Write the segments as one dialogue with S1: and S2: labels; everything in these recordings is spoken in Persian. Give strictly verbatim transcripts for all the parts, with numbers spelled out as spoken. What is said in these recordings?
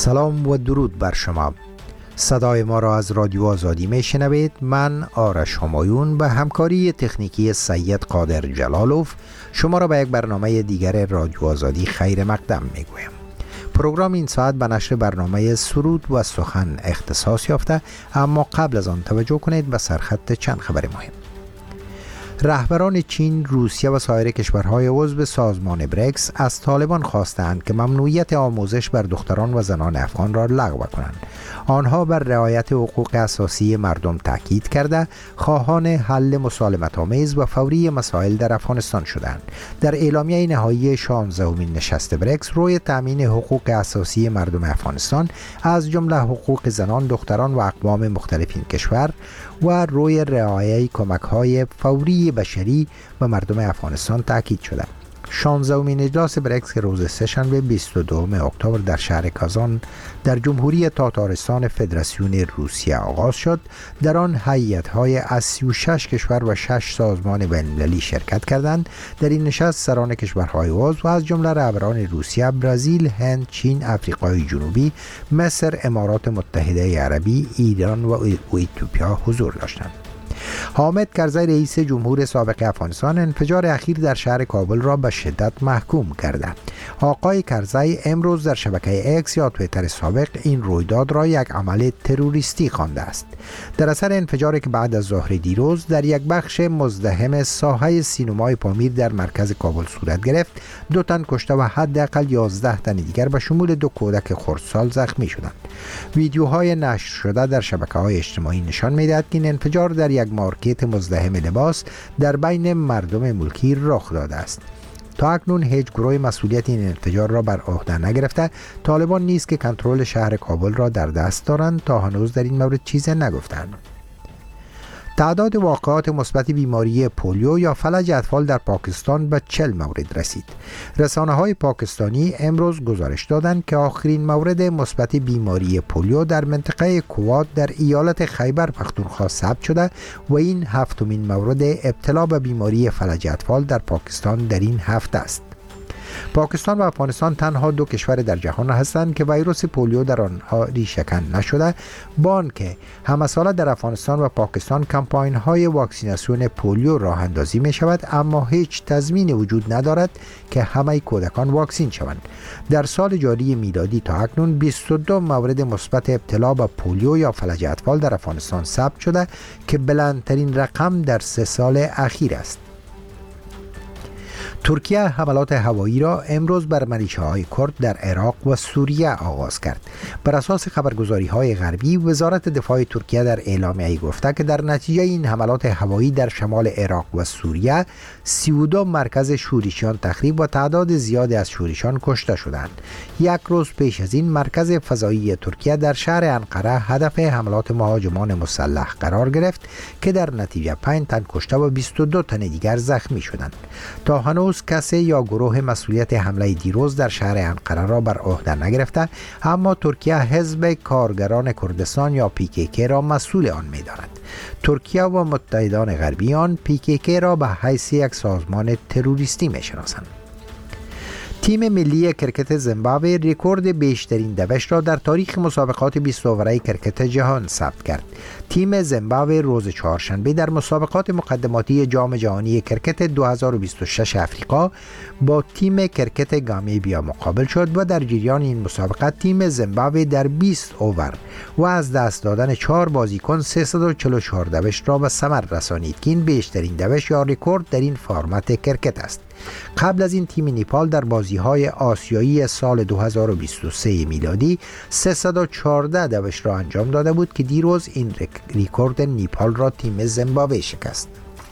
S1: سلام و درود بر شما. صدای ما را از رادیو آزادی می شنوید. من آرش همایون به همکاری تکنیکی سید قادر جلالوف شما را به یک برنامه دیگر رادیو آزادی خیر مقدم می گویم. پروگرام این ساعت به نشر برنامه سرود و سخن اختصاص یافته، اما قبل از آن توجه کنید به سرخط چند خبر مهم. رهبران چین، روسیه و سایر کشورهای عضو سازمان بریکس از طالبان خواستند که ممنوعیت آموزش بر دختران و زنان افغان را لغو کنند. آنها بر رعایت حقوق اساسی مردم تاکید کرده خواهان حل مسالمت‌آمیز و فوری مسائل در افغانستان شدند. در اعلامیه نهایی شانزدهمین نشست بریکس روی تامین حقوق اساسی مردم افغانستان از جمله حقوق زنان، دختران و اقوام مختلف این کشور و روی رعایت کمک‌های فوری بشری و مردم افغانستان تاکید شده. شانزدهمین اجلاس بریکس که روز سه‌شنبه بیست و دوم اکتبر در شهر کازان در جمهوری تاتارستان فدراسیون روسیه آغاز شد، در آن هیئت‌های از سی و شش کشور و شش سازمان بین‌المللی شرکت کردند. در این نشست سران کشورهای عضو و از جمله رهبران روسیه، برزیل، هند، چین، آفریقای جنوبی، مصر، امارات متحده عربی، ایران و اتیوپیا حضور داشتند. حامد کرزی رئیس جمهور سابق افغانستان انفجار اخیر در شهر کابل را به شدت محکوم کرده. آقای کرزی امروز در شبکه اکس یا توییتر سابق این رویداد را یک عمل تروریستی خوانده است. در اثر انفجاری که بعد از ظهر دیروز در یک بخش مزدحم ساحه سینمای پامیر در مرکز کابل صورت گرفت، دو تن کشته و حداقل یازده تن دیگر به شمول دو کودک خردسال زخمی شدند. ویدیوهای نشر شده در شبکه‌های اجتماعی نشان می‌دهد که این انفجار در یک مارکت مزدحم لباس در بین مردم ملکی رخ داده است. تا اکنون هیچ گروه مسئولیت این انفجار را بر عهده نگرفته. طالبان نیز که کنترل شهر کابل را در دست دارند تا هنوز در این مورد چیزی نگفتند. تعداد واقعات مثبت بیماری پولیو یا فلج اطفال در پاکستان به چهل مورد رسید. رسانه‌های پاکستانی امروز گزارش دادند که آخرین مورد مثبت بیماری پولیو در منطقه کوات در ایالت خیبر پختونخوا ثبت شده و این هفتمین مورد ابتلا به بیماری فلج اطفال در پاکستان در این هفته است. پاکستان و افغانستان تنها دو کشور در جهان هستند که ویروس پولیو در آنها ریشه‌کن نشده، با آنکه همه ساله در افغانستان و پاکستان کمپاین‌های واکسیناسیون پولیو راه اندازی می شود، اما هیچ تضمین وجود ندارد که همه کودکان واکسین شوند. در سال جاری میلادی تا اکنون بیست و دو مورد مثبت ابتلا به پولیو یا فلج اطفال در افغانستان ثبت شده که بلندترین رقم در سه سال اخیر است. ترکیه حملات هوایی را امروز بر ملیشه‌های کرد در عراق و سوریه آغاز کرد. بر اساس خبرگزاری‌های غربی، وزارت دفاع ترکیه در اعلامیه‌ای گفته که در نتیجه این حملات هوایی در شمال عراق و سوریه سی و دو مرکز شورشیان تخریب و تعداد زیادی از شورشیان کشته شدند. یک روز پیش از این مرکز فضایی ترکیه در شهر انقره هدف حملات مهاجمان مسلح قرار گرفت که در نتیجه پنج تن کشته و بیست و دو تن دیگر زخمی شدند. تا هنوز کسی یا گروه مسئولیت حمله دیروز در شهر انقره را بر عهده نگرفته، اما ترکیه حزب کارگران کردستان یا پی کی کی را مسئول آن می‌داند. ترکیه و متحدان غربی آن پی کی کی را به حیث یک سازمان تروریستی می‌شناسند. تیم ملی کرکت زیمبابوه رکورد بیشترین دوش را در تاریخ مسابقات بیست اووره کرکت جهان ثبت کرد. تیم زیمبابوه روز چهارشنبه در مسابقات مقدماتی جام جهانی کرکت دو هزار و بیست و شش آفریقا با تیم کرکت گامیبیا مقابل شد و در جریان این مسابقه تیم زیمبابوه در بیست اوور و از دست دادن چهار بازیکن سیصد و چهل و چهار دوش را به ثمر رسانید که این بیشترین دوش یا رکورد در این فرمت کرکت است. قبل از این تیم نیپال در بازی‌های آسیایی سال دو هزار و بیست و سه میلادی سیصد و چهارده دوش را انجام داده بود که دیروز این رکورد نیپال را تیم زیمبابوه شکست.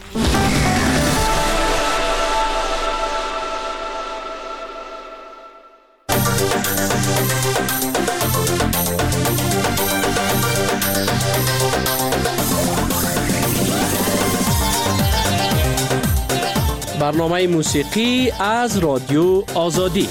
S2: برنامه موسیقی از رادیو آزادی.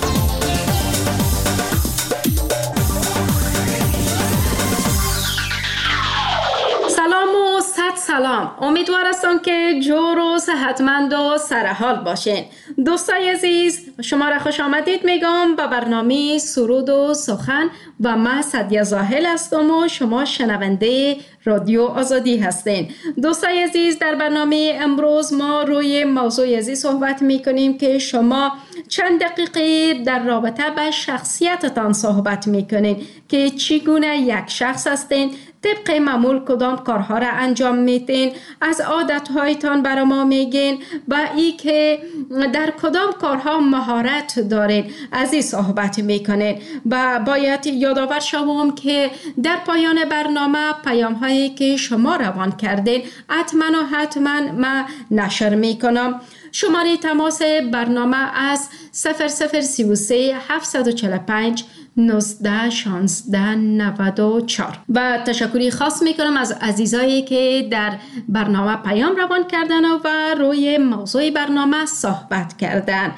S3: سلام و صد سلام، امیدوار هستم که جور و صحتمند و سرحال باشین. دوستای عزیز، شما را خوش آمدید میگم به برنامه سرود و سخن و من سعدیه زاهل هستم و شما شنونده رادیو آزادی هستین. دوستای عزیز، در برنامه امروز ما روی موضوع عزیز صحبت میکنیم که شما چند دقیقه در رابطه به شخصیتتان صحبت میکنین که چگونه یک شخص هستین، طبق معمول کدام کارها را انجام میتین، از عادتهایتان برای ما میگین و ای که در کدام کارها مهارت دارین از این صحبت میکنین. و باید یادآور شوم که در پایان برنامه پیام هایی که شما روان کردین حتما و حتما ما نشر میکنم. شماره تماس برنامه از صفر صفر سی و سه هفتصد و چهل و پنج نوزده شانزده نود و چهار. و تشکری خاص میکنم از عزیزایی که در برنامه پیام روان کردن و روی موضوع برنامه صحبت کردن.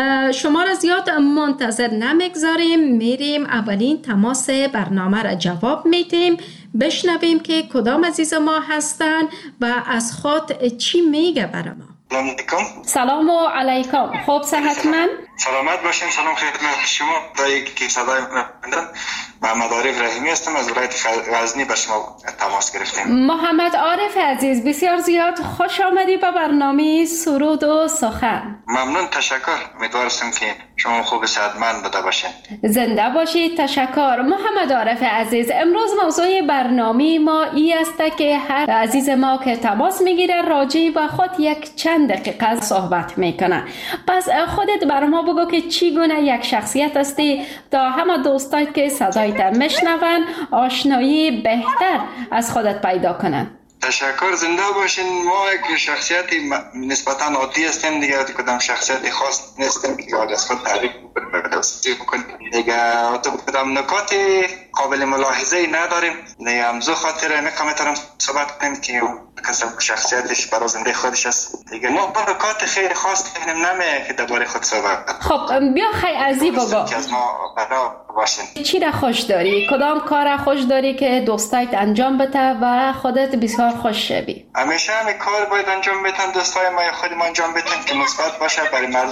S3: شما را زیاد منتظر نمیگذاریم، میریم اولین تماس برنامه را جواب میدیم، بشنویم که کدام عزیز ما هستن و از خود چی میگه برای ما.
S4: سلام علیکم.
S3: سلام علیکم. خوب صحتمند؟
S4: سلامت باشین. سلام خدمت شما. دایی که صدای من محمد عارف رحیمی هستم، از ولایت غزنی به شما تماس گرفتیم.
S3: محمد عارف عزیز، بسیار زیاد خوش آمدی به برنامه سرود و سخن.
S4: ممنون، تشکر. امیدوارم که شما خوب صحتمند بوده باشین.
S3: زنده باشید. تشکر. محمد عارف عزیز، امروز موضوع برنامه ما ای است که هر عزیز ما که تماس میگیره راجع به خود یک چند دقیقه صحبت میکنه. پس خودت برای ما بگو که چگونه یک شخصیت هستی تا همه دوستایی که صدایت میشنون آشنایی بهتر از خودت پیدا کنن.
S4: تشکر. زنده باشین. ما یک شخصیتی نسبتا عادی هستیم دیگه، کدام شخصیت خاص نیستیم که از خود تعریف بکنیم دیگه. تو کدام نکات قابل ملاحظه نداریم دیگه، همزو خاطر میتونم صحبت کنیم که کسی شخصیتش برای زنده خودش است دیگه. ما با نکات خیلی خاص کنیم نمیه که درباره خود صحبت.
S3: خب بیا خیلی عزیز بگو
S4: از ما برا باشین.
S3: چی را خوش داری؟ کدام کار را خوش داری که دوستایت انجام بده و خودت بسیار خوش شوی؟
S4: همیشه همین کار باید انجام بدن دوستای ما یا خودم انجام بدن که مثبت باشه، برای مردم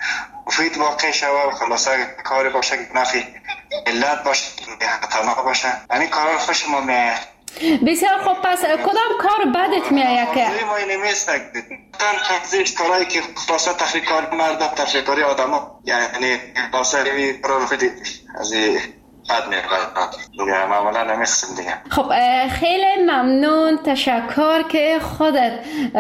S4: مفید واقع شوه و خلاصه کاری باشه که نفی علت باشه، خطرناک باشه. همین کارا خوش ما میاد.
S3: بسیار خوب. پس کدام کار بدت میآید که
S4: ما نمیست تن تفضیل کارهایی که خلاصه تفریح کار مرد تفریح کاری آدما، یعنی خلاصه روی پروفیت از بد میاد معمولا نمیستیم دیگه.
S3: خب خیلی ممنون، تشکر که خودت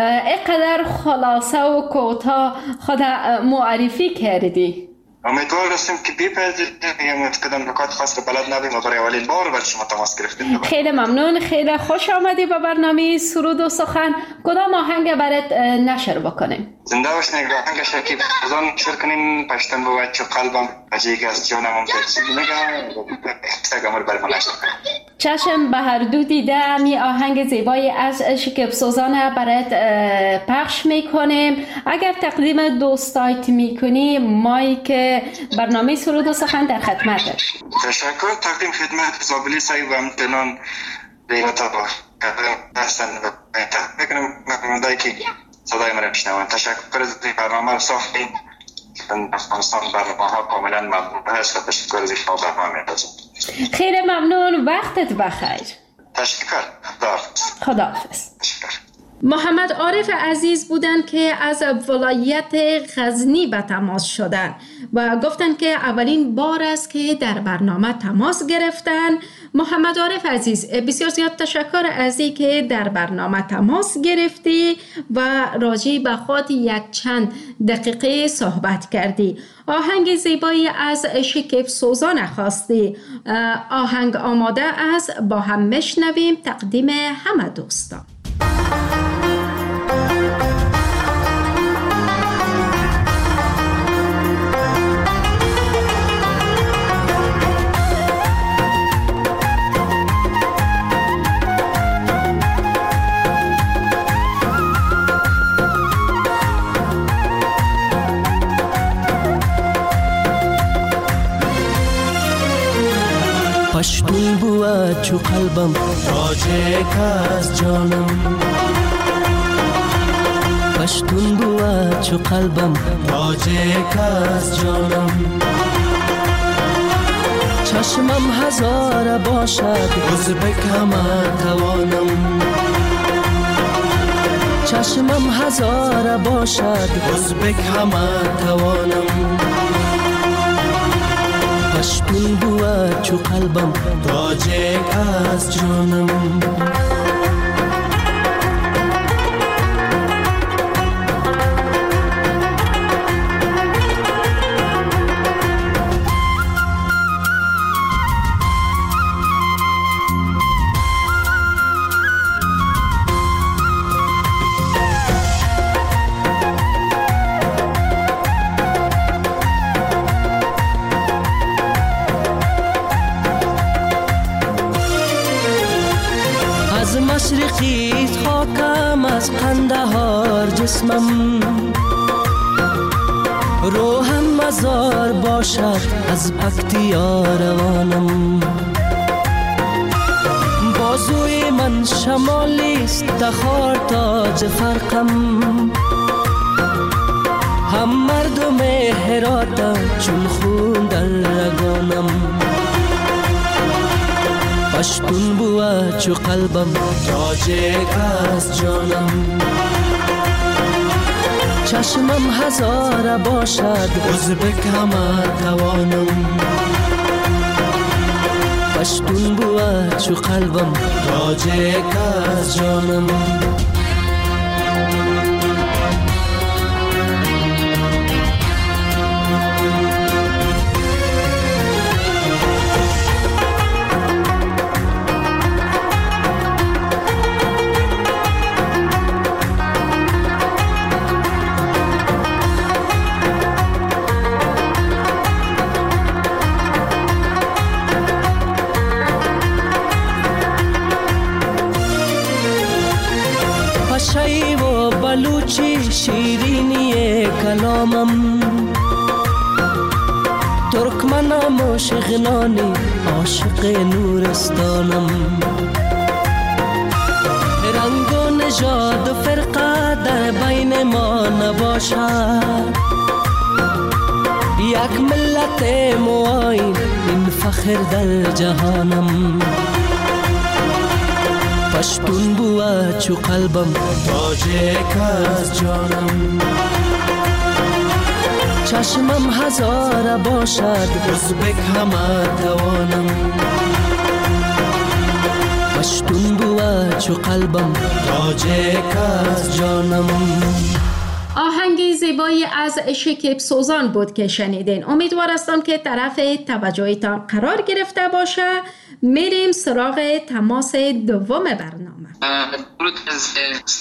S3: اینقدر خلاصه و کوتاه خود معرفی کردی.
S4: امیدوار هستیم که بپذیرید که کدام نکات خاص رو بلد نبیم و برای اولین بار برای شما تماس گرفتیم.
S3: خیلی ممنون، خیلی خوش آمدی به برنامه سرود و سخن. کدام آهنگ برات نشر بکنیم؟
S4: زنده باشین. یک آهنگ شکیب فزان نشر کنیم. پشتن با بچه قلبم بجایی از جانم هم ترسید نگم استگامر برای من نشر کنیم.
S3: چشم به هر دو دیده می آهنگ زیبایی از شکیب سوزان برات پخش میکنیم. اگر تقدیم دوستایت میکنی مایک برنامه سرود و سخن در خدمت.
S4: تشکر. تقدیم خدمت زابلی سعی و امتنان دیگتا با هستن و بکنم مکموندایی که صدای من بشنوان. تشکر از برنامه رو ساختیم. افغانستان برنامه ها کاملا ممنون هست و تشکر از شما برنامه میدازم.
S3: خیلی ممنون، وقتت بخیر.
S4: تشکر. خداحافظ.
S3: خداحافظ.
S4: تشکر.
S3: محمد عارف عزیز بودن که از ولایت غزنی به تماس شدن و گفتن که اولین بار است که در برنامه تماس گرفتن. محمد عارف عزیز، بسیار زیاد تشکر از این که در برنامه تماس گرفتی و راجع به خود یک چند دقیقه صحبت کردی. آهنگ زیبایی از شکیب سوزان خواستی. آهنگ آماده است، با هم میشنویم. تقدیم همه دوستان.
S5: پشت می بود چو قلبم راجع که از جانم پشتون بود چو قلبم تاجیک از جانم. چشمم هزار باشد ازبک همه توانم. چشمم هزار باشد ازبک همه توانم. پشتون بود چو قلبم تاجیک از جانم. مشرقیت خاکم از قندهار جسمم. روحم مزار باشد از پکتیا روانم. بازوی من شمالیست تخار تاج فرقم. هم مردم هراتم چون خون در رگانم. پشتون بود چو قلبم تاجیک از جانم. چشمم هزار باشد ازبک همه توانم. پشتون بود چو قلبم تاجیک از جانم. شایی و بلوچی شیرینی کلامم. ترکمنم و شغنانی عاشق نورستانم. رنگ و نژاد و فرقه در بین ما نباشد. یک ملت معاین این فخر در جهانم. پشتون بود چو قلبم تاجیک از جانم. چشمم هزار باشد ازبک همه توانم. پشتون بود چو قلبم تاجیک از جانم.
S3: آهنگی زیبایی از شکیب سوزان بود که شنیدین. امیدوار هستم که طرف توجهتان قرار گرفته باشه. میریم سراغ تماس دوم برنامه.
S6: درود از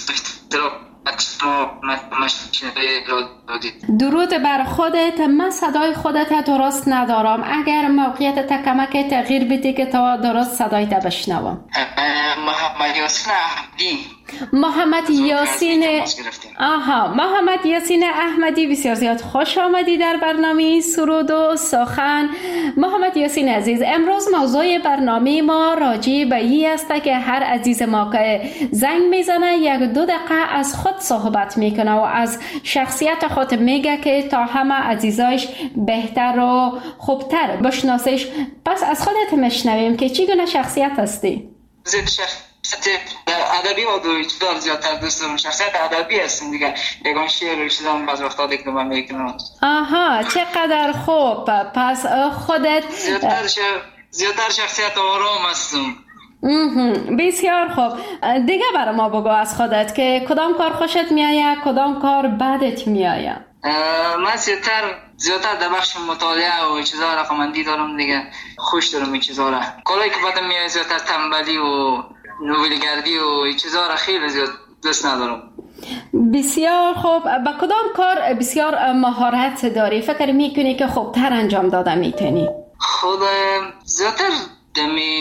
S3: درود بر خودت. من صدای خودت درست ندارم. اگر موقعیت تکمک تغییر بدی که تا درست صدایت بشنوم.
S6: محمد یاسین احمدی.
S3: محمد یاسین آها محمد یاسین احمدی، بسیار زیاد خوش آمدی در برنامه سرود و سخن. محمد یاسین عزیز، امروز موضوع برنامه ما راجع به این است که هر عزیز ما که زنگ میزنه یک دو دقیقه از خود صحبت میکنه و از شخصیت خود میگه که تا همه عزیزایش بهتر و خوبتر بشناسیش. پس از خودت میشنویم که چی گونه شخصیت هستی؟
S6: زیاد شخصیت ادبی و دویچدار زیادتر دوست دارم. شخصیت ادبی هستم دیگه. یگان شعر و چیزام بعض وقتا دیگه میکنم. آها،
S3: چقدر خوب. پس خودت
S6: زیادتر ش... زیادتر شخصیت آرام هستم.
S3: بسیار خوب. دیگه برای ما بگو از خودت که کدام کار خوشت میآید، کدام کار بدت میآید.
S6: من زیادتر زیادتر در بخش مطالعه و چیزا رقمندی دارم دیگه. خوش دارم این چیزا را. کارهایی که بدم میاد زیادتر تنبلی و نویلگردی و این چیزا را خیلی زیاد دوست ندارم.
S3: بسیار خوب. با کدام کار بسیار مهارت داری؟ فکر میکنی که خوبتر انجام داده میتونی؟
S6: خود زیادتر دمی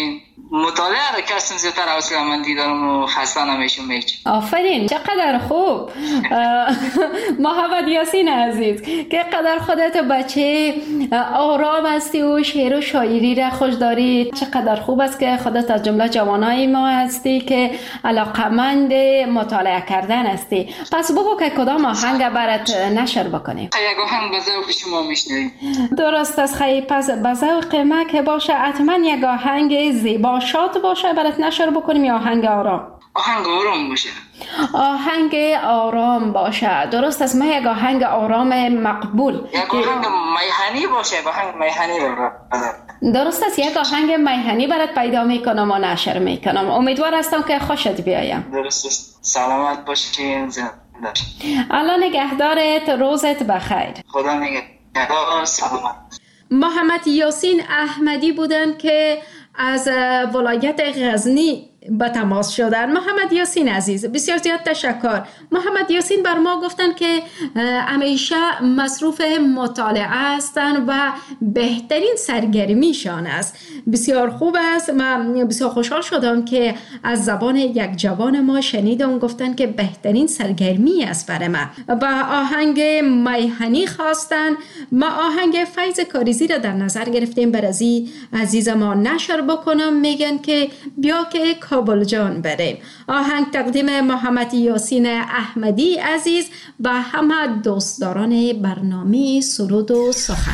S6: مطالعه را کردم زیادتر حوصله‌مندی دارم و خسته نمیشم هیچ.
S3: آفرین، چقدر خوب. محمد یاسین عزیز، که قدر خودت بچه آرام هستی و شعر و شاعری را خوش داری. چقدر خوب است که خودت از جمله جوانای ما هستی که علاقمند مطالعه کردن هستی. پس بگو که کدام آهنگ برات نشر بکنیم.
S6: یک آهنگ به ذوق شما میشنویم.
S3: درست است خیلی. پس به ذوق ما که باشه حتما یک آهنگ زیبا شاد باشه برات نشر بکنیم یا آهنگ آرام؟
S6: آهنگ آرام باشه.
S3: آهنگ آرام باشه. درست است. ما یک آهنگ آرام مقبول،
S6: یک آهنگ میهنی باشه. یک آهنگ میهنی رو
S3: درست است. یک آهنگ میهنی برات پیدا میکنم و نشر میکنم. امیدوار هستم که خوشت بیایم.
S6: درست است. سلامت باشین. زنده باشین.
S3: الله نگهدارت. روزت بخیر.
S6: خدا نگهدار. سلامت.
S3: محمد یاسین احمدی بودند که از ولایت غزنی به تماس شدن. محمد یاسین عزیز، بسیار زیاد تشکر. محمد یاسین بر ما گفتن که همیشه مصروف مطالعه هستند و بهترین سرگرمیشان است. بسیار خوب است. من بسیار خوشحال شدم که از زبان یک جوان ما شنیدم گفتن که بهترین سرگرمی است برای من. و آهنگ میهنی خواستن. ما آهنگ فیض کاریزی را در نظر گرفتیم برازی عزیز ما نشر بکنم. میگن که بیا که کابل جان بریم. آهنگ تقدیم محمد یاسین احمدی عزیز و همه دوستداران برنامه سرود و سخن.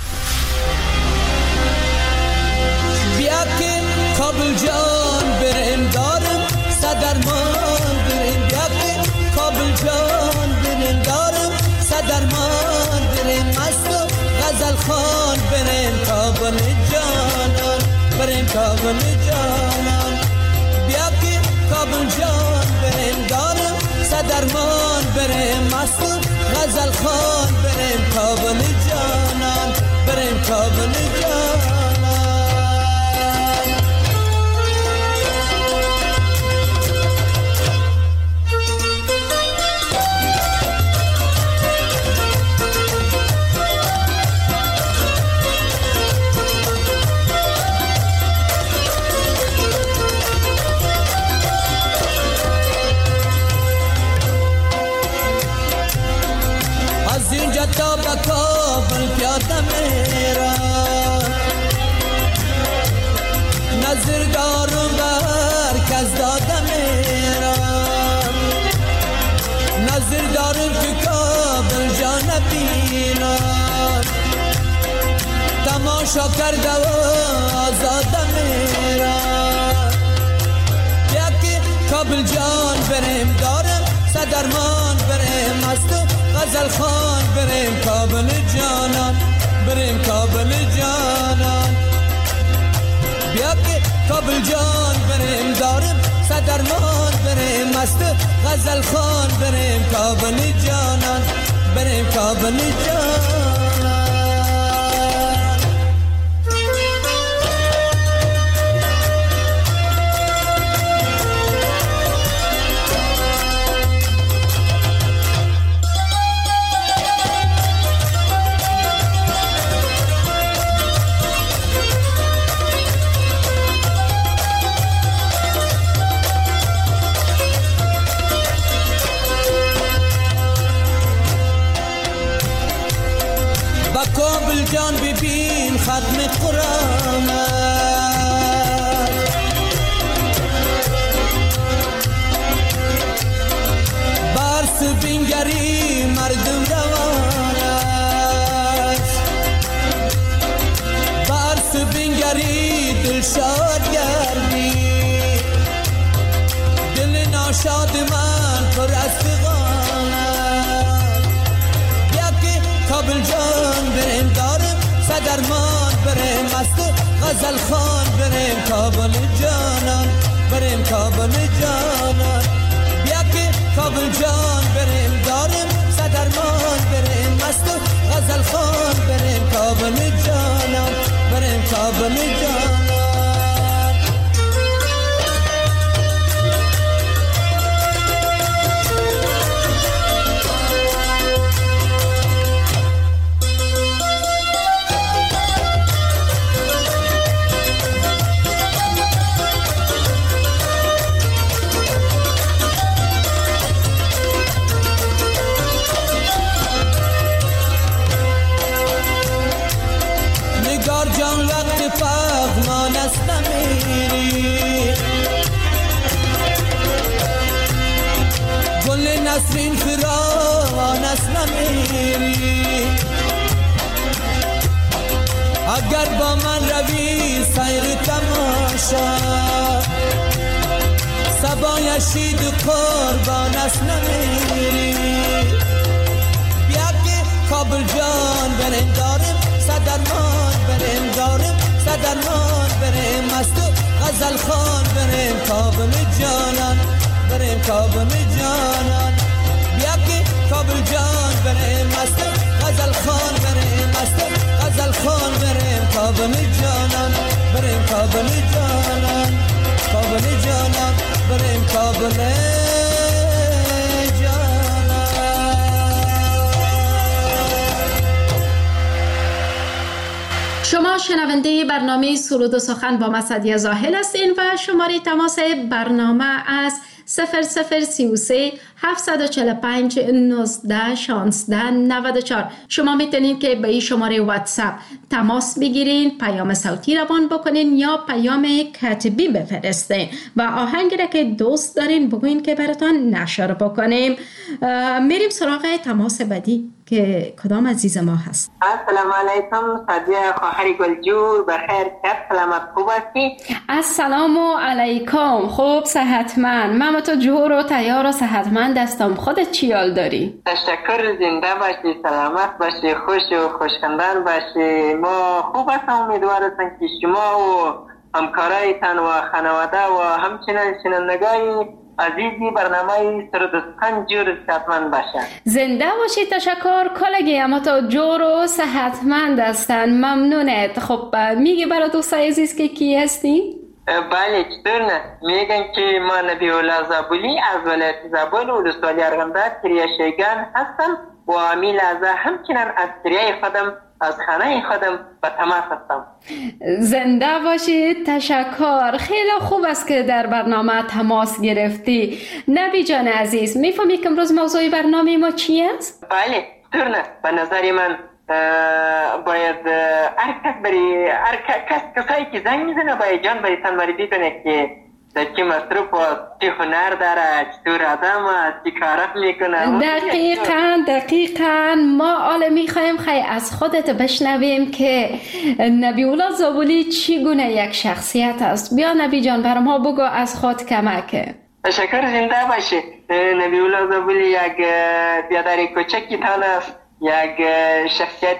S7: بیا که کابل جان بریم دارم صدرمان بریم. بیا که کابل جان بریم دارم صدرمان بریم. مست و غزل خان بریم کابل جانان بریم کابل جانان. بیا که کابل جان بریم دارم صدرمان بریم. مست و غزل خان بریم کابل جانان بریم کابل جانان. تا به کابل پیاده میرم. نظر دارم بر کس داده میرم. نظر دارم که کابل جان بینم. تماشا کرده و آزاده میرم. یکی کابل جان بریم دارم صدرمان بریم. مست غزل خان بریم کابل جانان بریم کابل جانان. بیا که کابل جان بریم دارم صدرمان بریم. مست غزل خان بریم کابل جانان بریم کابل جانان. کابل جان ببین ختم قرآن برس بینگری مردم روان است. برس بینگری دل شاد گردی. دل ناشاد من پر از فغان است. بیا که کابل جان بریم دارم صدرمان بریم. مست غزل خان بریم کابل جانان بریم کابل جانان. بیا که کابل جان بریم دارم صدرمان بریم. مست غزل خان بریم کابل جانان بریم کابل جانان. نسرین فران است نمیری. اگر با من روی سیر تماشا سبای شید قربان است نمیری. بیا که کابل جان بریم داریم صدرمان بریم داریم صدرمان بریم مست غزل خان بریم کابل جانان بریم کابل جانان. بیا که کابل جان بریم مست غزل خان بریم مست غزل خان بریم کابل جانان بریم کابل جانان کابل جانان بریم کابل جانان.
S3: شما شنونده برنامه سرود و سخن با مسعدی زاهل هستین و شماره تماس برنامه از صفر صفر سی و سه هفت چهار پنج نوزده شانزده نود و چهار. شما میتونید که به این شماره واتساپ تماس بگیرین، پیام صوتی روان بکنین یا پیام کتبی بفرستین و آهنگی را که دوست دارین بگوین که براتان نشر بکنیم. میریم سراغ تماس بعدی که کدام عزیز ما هست.
S8: السلام علیکم صدیه خواهر گلجور، بخیر کف سلامت خوب هستی؟
S3: السلام علیکم، خوب صحتمند. من تو جور و تیار و صحتمند هستم. خودت چی حال داری؟
S8: تشکر، زنده باشی، سلامت باشی، خوش و خوشخندان باشی. ما خوب هستم، امیدوار هستم که شما و همکارایتان و خانواده و همچنین شنوندگان عزیزی برنامه سرود و سخن جور صحتمند باشن.
S3: زنده باشی. تشکر کلگی، اما تو جور و صحتمند هستن. ممنونت. خب میگی برای دوستای عزیز که کی هستی؟
S8: بله، چطور نه؟ میگن که ما نبی الله زابلی از ولایت زابل و ولسوالی ارغنداب کریه شیگان هستم و امیل از همچنین از کریه خودم از خانه خودم به تماس هستم.
S3: زنده باشید. تشکر. خیلی خوب است که در برنامه تماس گرفتی. نبی جان عزیز، میفهمی که امروز موضوع برنامه ما چی است؟
S8: بله، چطور نه؟ به نظر من باید هر کس بری هر کس کسایی که زنگ میزنه باید جان باید تنبری کنه که چی مصروف و چی هنر داره، چطور آدم است، چی کارات میکنه.
S3: دقیقاً دقیقاً ما حالا میخوایم خیلی از خودت بشنویم که نبی الله زابلی چی گونه یک شخصیت است. بیا نبی جان بر ما بگو از خود کمک.
S8: تشکر، زنده باشی. نبی الله زابلی یک بیادر کوچکی تان است، یک شخصیت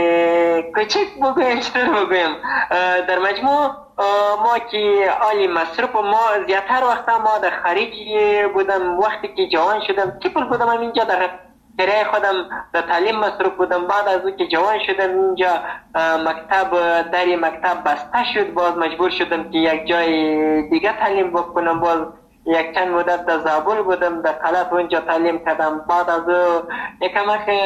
S8: کوچک بگویم چطور بگویم. در مجموع ما که عالی مصروف ما زیادتر وقتا ما در خارج بودم. وقتی که جوان شدم تیپل بودم اینجا در کرایه خودم در تعلیم مصروف بودم. بعد از اون که جوان شدم اینجا مکتب در مکتب بسته شد، باز مجبور شدم که یک جای دیگه تعلیم بکنم. باز یک چند مدت در زابل بودم، در قلعه اونجا تعلیم کردم. بعد از یکم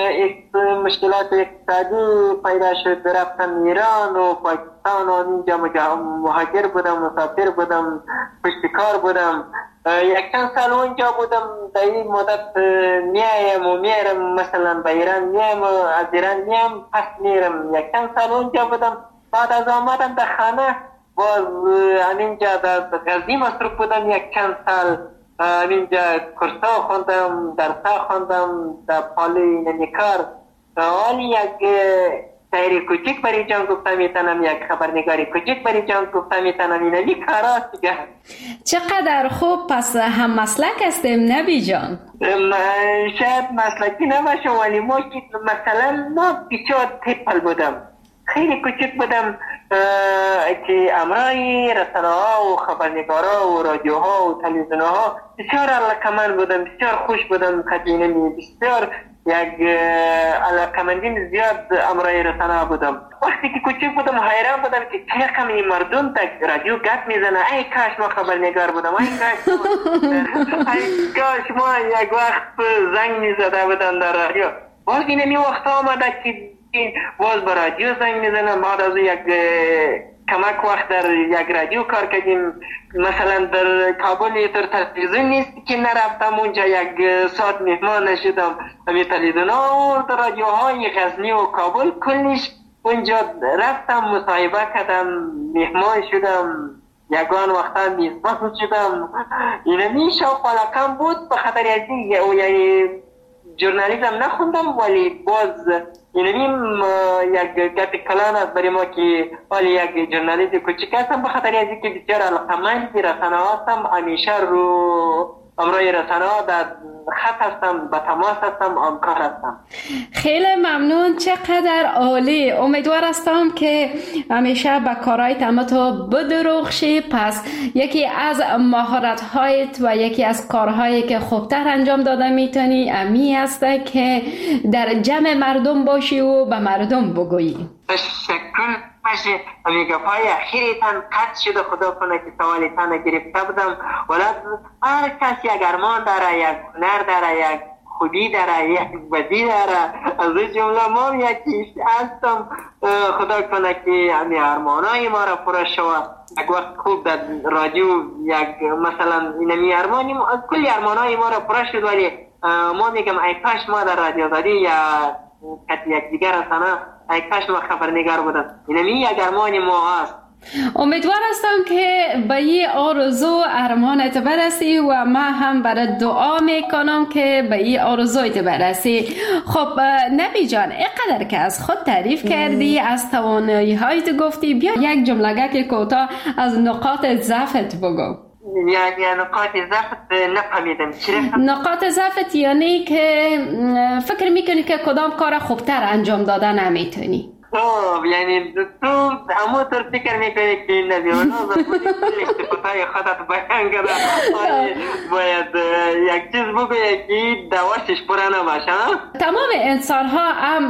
S8: مشکلات اقتصادی پیدا شد، رفتم ایران و پاکستان و اینجا مهاجر بودم، مسافر بودم، پشت کار بودم. یک چند سال اونجا بودم. در این مدت میایم و میرم، مثلا به ایران میایم و از ایران میام پس میرم. یک چند سال اونجا بودم. بعد از آمدم در خانه باز اینجا در غزنی مصروف بودم یک چند سال. اینجا کورسا خوندم، درسا خوندم در پالی نمیکار. حالی یک شاعری کوچک برای جان گفتم میتونم، یک خبرنگاری کوچک برای جان گفتم میتونم. این همی کاراست دیگه.
S3: چقدر خوب. پس هم مسلک هستیم نبی جان.
S8: شاید مسلکی نباشه ولی ما مثلا ما بسیار تیپل بودم، خیلی کوچک بودم که امرای رسانه ها و خبرنگارا و رادیوها و تلویزیون ها بسیار علاقمند بودم، بسیار خوش بودم. خدینمی بسیار یک علاقمندیم زیاد امرای رسانه بودم. وقتی که کوچک بودم حیران بودم که چه کم این مردم تا رادیو گپ میزنه. ای کاش ما خبرنگار بودم، ای کاش ما ای کاش ما یک وقت زنگ میزده بودن در رادیو. باز اینمی وقت آمده که باز با رادیو زنگ میزنم. بعد از یک کمک وقت در یک رادیو کار کردیم. مثلا در کابل تر تلویزیون نیست که نرفتم اونجا یک ساعت مهمان نشدم. همی تلویزیون ها و رادیوهای غزنی و کابل کلش اونجا رفتم، مصاحبه کردم، مهمان شدم. یگان وقتا میزبان شدم. اینمی شوق علاقم بود به خاطر از این، یعنی ژورنالیسم نخوندم ولی باز اینمی یک گپ کلان است برای ما که ولی یک ژورنالیست کوچک هستم به خاطر از اینکه بسیار علاقه‌مند به رسانه هستم. همیشه رو امروز رسانه ها در خط هستم، به تماس هستم، همکار هستم.
S3: خیلی ممنون، چقدر عالی. امیدوار هستم که همیشه به کارهای تو بدرخشی. پس یکی از مهارت هایت و یکی از کارهایی که خوبتر انجام داده میتونی امی است که در جمع مردم باشی و به مردم بگویی.
S8: تشکر باشه. امیگه پای اخیریتان قطع شده، خدا کنه که سوالیتان گرفته بودم. ولی هر کس یک ارمان داره، یک هنر داره، یک خوبی داره، یک بدی داره. از این جمله ما یکیش هستم. خدا کنه که همین ارمانای ما را پورا شود. یک وقت خوب در رادیو یک مثلا اینمی ارمانی ما، از کلی ارمانای ما را پورا شد، ولی ما میگم ای کاش ما در رادیو زادی یا کتی یک دیگر رسانه ای کاش ما خبرنگار بودم. اینمی یک ارمان ما هست.
S3: امیدوار هستم که به این آرزو ارمانت برسی و ما هم برای دعا میکنم که به این آرزویت برسی. خب نبی جان، اینقدر که از خود تعریف کردی، از توانایی هایت گفتی، بیا یک جمله که کوتاه از نقاط ضعفت بگو.
S8: یعنی نقاط ضعفت نفهمیدم چی؟
S3: نقاط ضعفت یعنی که فکر میکنی که کدام کار خوبتر انجام داده نمیتونی.
S8: خب یعنی تو همونطور فکر میکنی که نبی اولا زبونی کلی صفتای خودت بیان کرده، باید یک چیز بگوی که دواشش پره نباشه.
S3: تمام انسان ها هم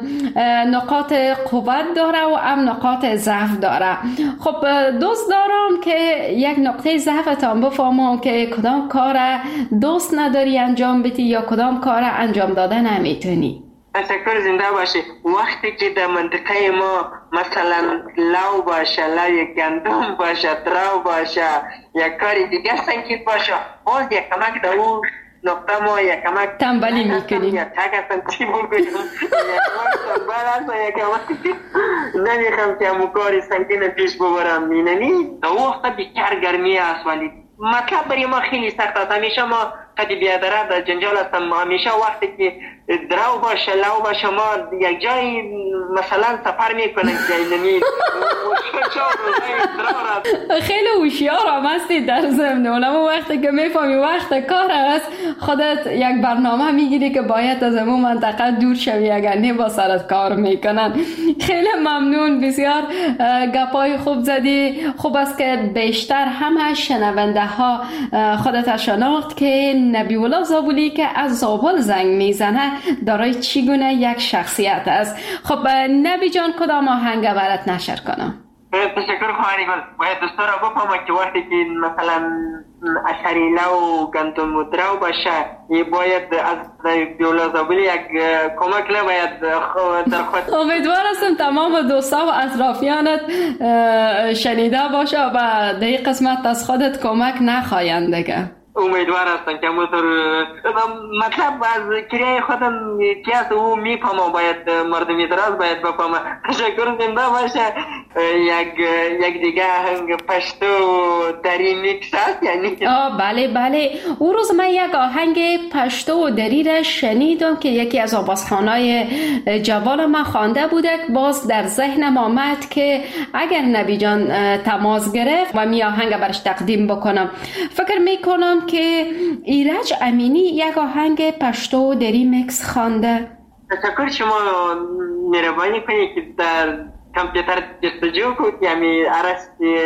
S3: نقاط قوت داره و هم نقاط ضعف داره. خب دوست دارم که یک نقطه ضعفتان بفهمم که کدام کار دوست نداری انجام بدی یا کدام کار انجام داده نمیتونی.
S8: تشکر، زنده باشه. وقتی که در منطقه ما مثلا لو باشه، لو گندم باشه، درو باشه، یک کاری دیگه سنگید باشه، باز یک کمک در اون نقطه ما یک کمک
S3: تنبلی میکنیم.
S8: یک تک اصلا چی بگویم، یک کمک تنبل هست و یک کمک نمیخوام که همون کاری سنگین پیش ببرم. مینمی در وقت بیکر گرمی است، ولی مطلب برای ما خیلی سخت است. همیشه ما قدی بیادره در جنجال هستم. همیشه وقتی که درو باشه، لو باشه، ما یک جایی مثلا سفر میکنیم که نمید
S3: خیلی هوشیار هم هستی در ضمن. اونم وقتی که میفهمی وقت کار است، خودت یک برنامه میگیری که باید از اون منطقه دور شوی اگر نه با سرت کار میکنن. خیلی ممنون، بسیار گپای خوب زدی. خوب است که بیشتر همه شنونده ها خودت شناخت که نبی الله زابلی که از زابل زنگ میزنه دارای چگونه یک شخصیت است. خب نبی جان، کدام آهنگ برات نشر کنم؟
S8: تشکر خواهری گل. باید دوستا را بفهمم که وقتی که مثلا اشریله و گندم و درو باشه، باید از نبی الله زابلی یک کمک نباید در خود.
S3: امیدوار هستم تمام دوستا و اطرافیانت شنیده باشه و در این قسمت از خودت کمک نخواهند دیگه.
S8: امیدوار هستم که همونطور مطلب از کریه خودم که هست او میفهمم، باید مردمی دراز باید بفهمم. تشکر، زنده باشه. یک یک دیگه آهنگ پشتو دری میکس هست یعنی؟
S3: آه بله بله، او روز من یک آهنگ پشتو و دری را شنیدم که یکی از آوازخوانای جوان من خوانده بوده. باز در ذهنم آمد که اگر نبی جان تماس گرفت و می آهنگ برش تقدیم بکنم. فکر میکنم که ایرج امینی یک آهنگ پشتو و دری میکس خوانده.
S8: تشکر، شما مهربانی کنید که در کامپیوتر جستجو کنید، یعنی عرص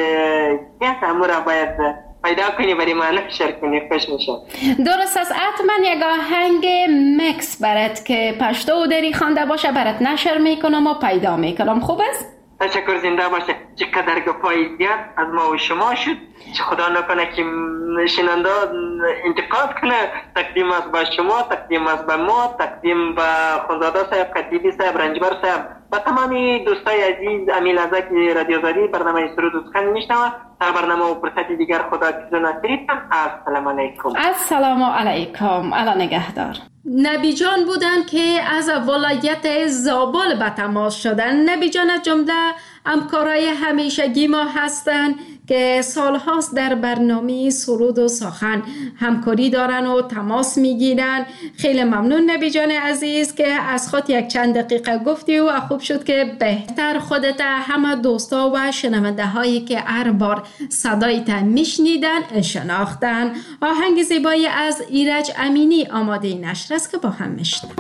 S8: کس همون را باید پیدا کنی برای من نشر کنی، خوش میشه.
S3: درست است، حتما یک آهنگ میکس برات که پشتو و دری خوانده باشه برات نشر میکنم و پیدا میکنم. خوب است؟
S8: تشکر، زنده باشه. چقدر گپای زیاد از ما و شما شد، چه خدا نکنه که شنونده انتقاد کنه. تقدیم است به شما، تقدیم است به ما، تقدیم به خانزاده صاحب، خطیبی صاحب، رنجبر صاحب و تمامی دوستای عزیز امیل ازا که رادیو زادی برنامه سرود و سخن میشنوه. تا برنامه و فرصت دیگر خدا چیزو نصیبتم. السلام علیکم.
S3: السلام علیکم. الله نگهدار. نبی جان بودن که از ولایت زابل به تماس شدن. نبی جان از جمله همکارای همیشگی ما هستند که سالهاست در برنامه سرود و سخن همکاری دارن و تماس میگیرن. خیلی ممنون نبی جان عزیز که از خود یک چند دقیقه گفتی و خوب شد که بهتر خودت همه دوستا و شنونده هایی که هر بار صدایت میشنیدن شناختن. آهنگ زیبایی از ایرج امینی آماده نشر است که با هم میشنویم.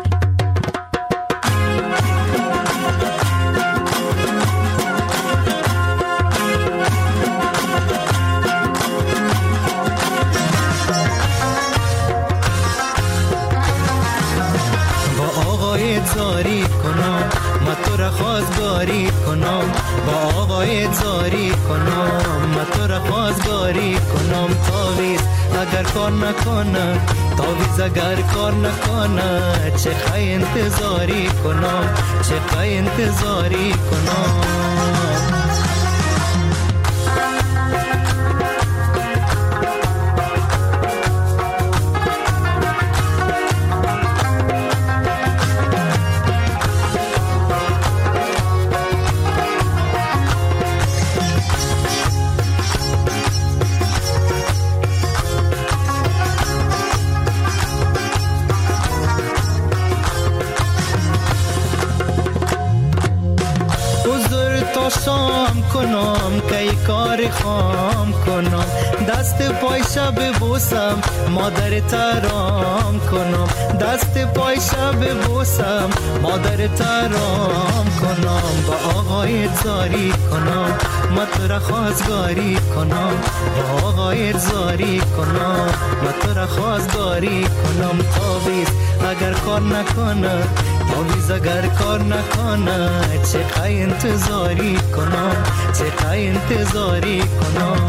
S9: زاری کنم ما تو را خواستگاری کنم با آقای زاری کنم ما تو را خواستگاری کنم تاویز اگر کار نکنه تاویز اگر کار نکنه چه خواهی انتظاری کنم چه خواهی انتظاری کنم. شام کنم که کار خام کنم دست پای شب بوسم مادر ترام کنم دست پای شب بوسم مادر ترام کنم با آقای زاری کنم ما تو را خواستگاری کنم با آقای زاری کنم ما تو را خواستگاری کنم تاویز اگر کار نکنه تاویز اگر کار نکنه چه خواهی انتظاری کنم چه خواهی انتظاری کنم.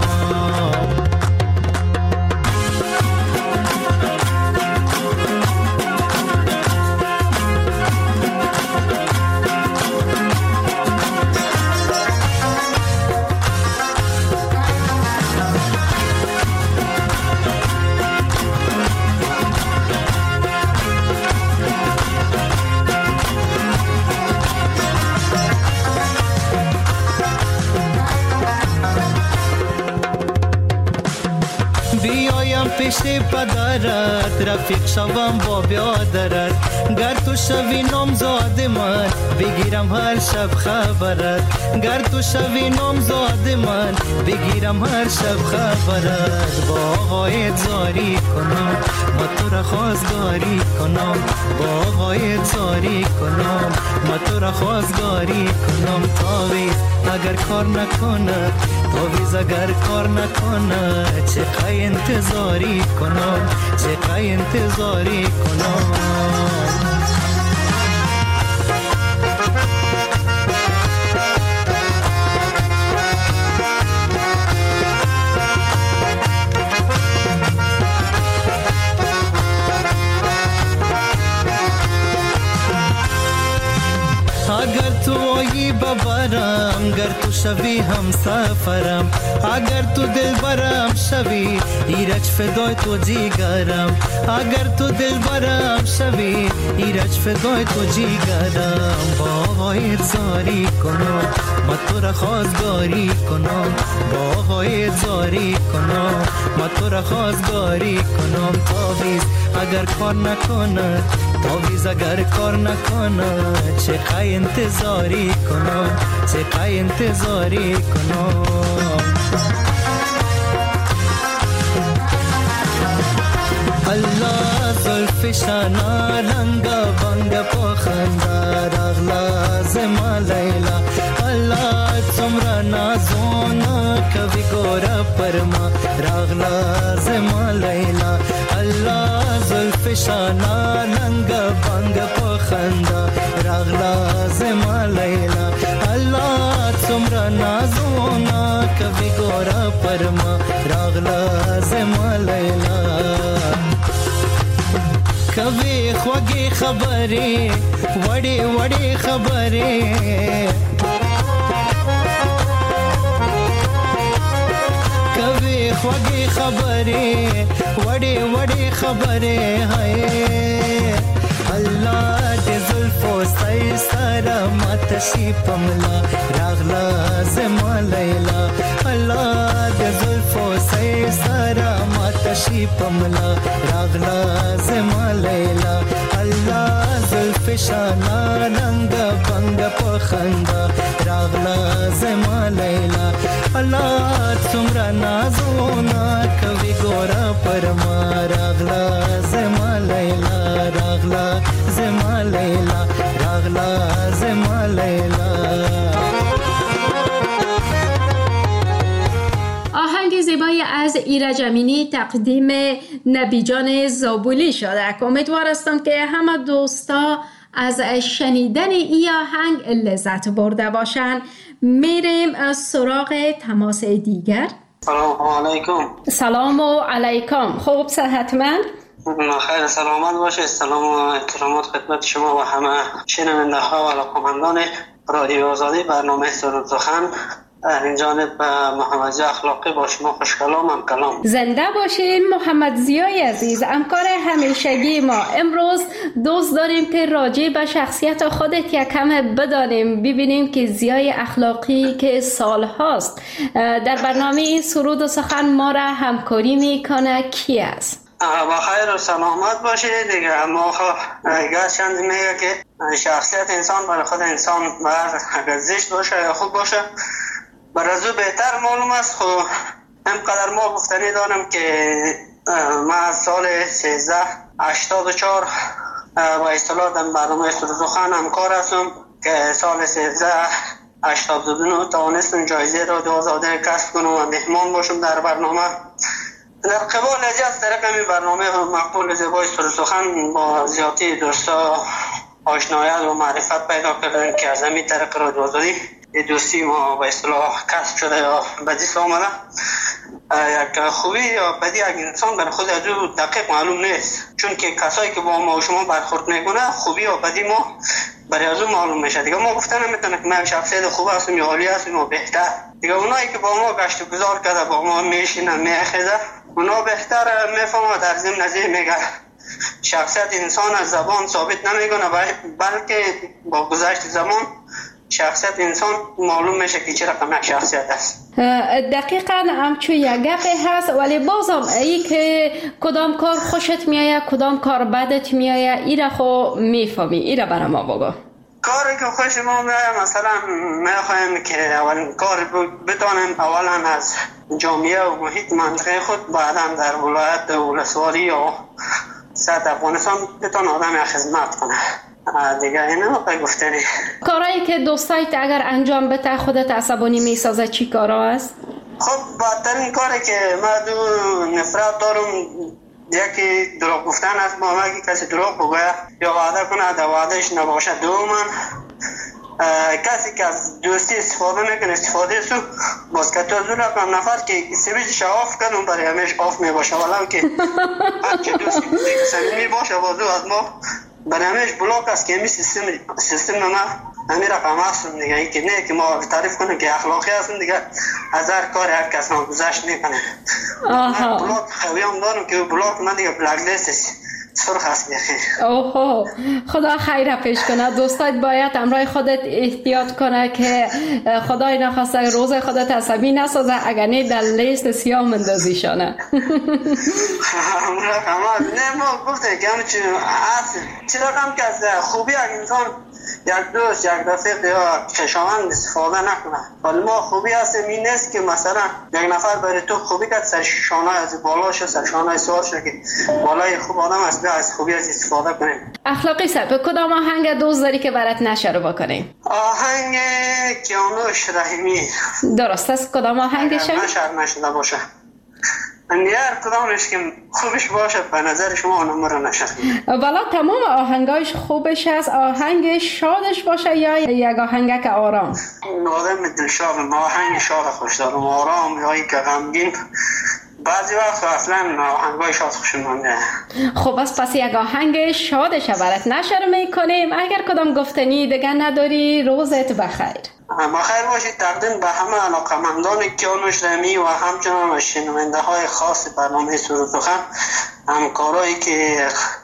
S9: پیش پدرت رفیق شوم با بیادرت گر تو شوی نامزاد من بگیرم هر شب خبرت گر تو شوی نامزاد من بگیرم هر شب خبرت با آقای زاری کنم ما تو را خواستگاری کنم با آقای زاری کنم ما تو را خواستگاری کنم تاویز اگر کار نکنه تاویز اگر کار نکنه چه خواهی انتظاری کنم چه خواهی انتظاری کنم. اگر تو آیی ببرم گر تو شوی هم سفرم اگر تو دل برم شوی ایرج فدای تو جیگرم اگر تو دل برم شوی ایرج فدای تو جیگرم با آقای زاری کنم ما تو را خواستگاری کنم با آقای زاری کنم ما تو را خواستگاری کنم تاویز اگر کار نکنه تاویز اگر کار نکنه چه خواهی انتظاری کنم چه خواهی انتظاری کنم. الله زلفشانا رنگ بنگ پخنده رغلا زما لیلا الله تمرا نازونا کبھی گورا پرما رغلا زما لیلا الله زلفشانا رنگ بنگ پخنده رغلا زما لیلا الله تمرا نازونا کبھی گورا پرما رغلا زما لیلا کبھی خوږی خبرې وړې وړې خبرې کبھی خوږی خبرې وړې وړې خبرې هاي الله دې زلفو سای سره مات تشی پملا راغلا زما لیلا الله د زلفو سیر سارا ما تشی پملا راغلا زما لیلا الله زلف شانا رنگ بنگ پخندا راغلا زما لیلا الله څومره نازونه کوي ګورا پر ما راغلا زما لیلا راغلا زما لیلا راغلا زما لیلا.
S3: آهنگ زیبایی از ایرج امینی تقدیم نبی جان زابولی شده. امیدوار هستم که همه دوستا از شنیدن این آهنگ لذت برده باشن. میریم سراغ تماس دیگر.
S10: سلام علیکم.
S3: سلام علیکم. خوب صحتمند؟
S10: خیر سلامت باشه. سلام و احترامات خدمت شما و همه شنونده ها و علاقه‌مندان رادیو آزادی برنامه سرود سخن. این جانب محمد ضیا اخلاقی با شما خوش کلامم کلام.
S3: زنده باشین محمد ضیای عزیز، همکار همیشگی ما. امروز دوست داریم که راجع به شخصیت خودت یک کم بدانیم، ببینیم که ضیای اخلاقی که سال هاست در برنامه سرود و سخن ما را همکاری میکنه کی است؟
S10: با خیر و سلامت باشید دیگه. ما گرچند میگه که شخصیت انسان برای خود انسان اگر زشت باشه یا خوب باشه برای از او بهتر معلوم است. خب همقدر ما گفتنی دارم که من از سال سیزده هشتاد و چهار با اصطلاح در برنامه سرود و سخن همکار هستم که سال سیزده هشتاد و نه توانستم جایزه رادیو آزادی کسب کنم و مهمان باشم در برنامه. در قبال از طریق این برنامه مقبول زیبای سرود و سخن با زیادی دوستا آشنایت و معرفت پیدا کردن که از همین طریق رادیو آزادی دوستی ما به اصطلاح کسب شده یا به دست آمده. یک خوبی یا بدی یک انسان بر خود از او دقیق معلوم نیست، چون که کسایی که با ما و شما برخورد میکنه خوبی یا بدی ما برای از او معلوم میشه دیگه. ما گفتن نمیتونه که من شخصیت خوب هستم یا عالی هستم یا بهتر دیگه. اونایی که با ما گشت و گذار کرده با ما میشینه میخیزه اونا بهتر میفهمه. در ضمن از این میگه شخصیت انسان از زبان ثابت نمیکنه بلکه با گذشت زمان شخصیت انسان معلوم میشه که چه رقم شخصیت است.
S3: دقیقاً همچون یک گپی هست، ولی بازم ای که کدام کار خوشت میآید کدام کار بدت میآید ایره خو میفهمی. ایره برای ما بگو.
S10: کاری که خوش ما میآید مثلا میخوایم که اولین کار بتانیم اولا از جامعه و محیط منطقه خود، بعدا در ولایت ولسوالی یا سطح افغانستان بتان آدم خدمت کنه دیگه. اینو باید گفتنی.
S3: کارهایی که دوستایت اگر انجام بده خودت عصبانی میسازه چی کارا است؟
S10: خب بدترین کاری که من دو نفرت دارم یکی دروغ گفتن است. با اگه کسی دروغ بگوید یا وعده کنه در وعدهش نباشه. دوما کسی که از دوستی استفاده میکنه استفاده سو باز که تو زور رقم نفر که سویچش آف کنم برای همیش آف میباشه، ولو که هرچه دوستی صمیمی باشه بازو از ما برای همیش بلاک است که همی سیستم سیستم ما همی رقم هستم دیگه. این که نه که ما تعریف کنیم که اخلاقی هستم دیگه، از هر کار هر کس ما گذشت میکنه. من بلاک خویم دارم که بلاک من دیگه بلاک لیست سرخ هست دیگه.
S3: اوه خدا خیر پیش کنه. دوستات باید امرای خودت احتیاط کنه که خدای نخواسته روز خودت عصبی نسازه، اگر نه در لیست سیاه مندازیشانه.
S10: نه ما گفته که همه چی هست چی رقم که از خوبی یک انسان یک دوست یک رفیق یا خویشاوند استفاده نکنه. ولی ما خوبی هست این نیست که مثلا یک نفر برای تو خوبی کرد سر شانه از بالا شد سر شانه سوار شد که بالای خوب آدم است از خوبی از استفاده کنیم.
S3: اخلاقی صاحب کدام آهنگ دوست داری که برات نشر بکنیم؟
S10: آهنگ کیانوش رحیمی.
S3: درست است. کدام آهنگشه؟
S10: نشر نشده باشه. هر کدامش که خوبش باشه به نظر شما نمره نشه.
S3: والا تمام آهنگایش خوبش هست. آهنگ شادش باشه یا یک آهنگ که آرام؟
S10: آدم دلشاد. ما آهنگ شاد خوش دارم، آرام یا یک غمگین بعضی وقت اصلا آهنگای شاد خوشم نمیاد.
S3: خب بس پس یک آهنگ شادش برات نشر میکنیم. اگر کدام گفتنی دیگه نداری روزت بخیر.
S10: بخیر باشید. تقدیم به همه علاقه‌مندان کیانوش رحیمی و همچنان شنونده های خاص برنامه سرود سخن، همکارایی که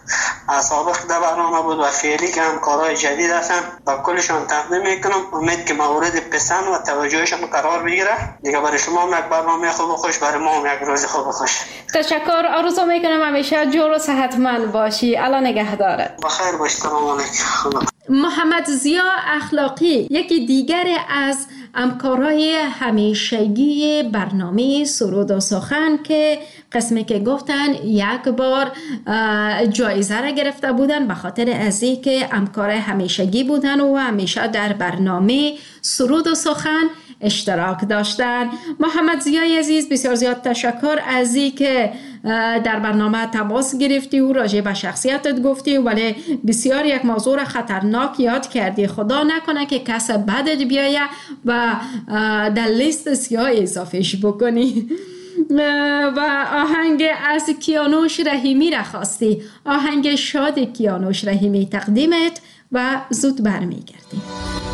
S10: سابق در برنامه بود و فعلی که همکارای جدید هستن و کلشان تقدیم میکنم. امید که مورد پسند و توجهشان قرار بگیره. دیگه برای شما هم یک برنامه خوب و خوش، برای ما هم یک روز خوب و خوش.
S3: تشکر. آرزو میکنم همیشه جور و صحتمند باشی. الله نگهدارت.
S10: بخیر باشی. سلام علیکم.
S3: محمد ضیا اخلاقی یکی دیگر از همکارای همیشگی برنامه سرود و سخن که قسمی که گفتن یک بار جایزه را گرفته بودن به خاطر از این که همکار همیشگی بودن و همیشه در برنامه سرود و سخن اشتراک داشتن. محمد ضیای عزیز بسیار زیاد تشکر از این که در برنامه تماس گرفتی و راجع به شخصیتت گفتی، ولی بسیار یک موضوع خطرناک یاد کردی. خدا نکنه که کس بدت بیایه و در لیست سیاه اضافهش بکنی. و آهنگ از کیانوش رحیمی را خواستی، آهنگ شاد کیانوش رحیمی تقدیمت و زود برمیگردیم.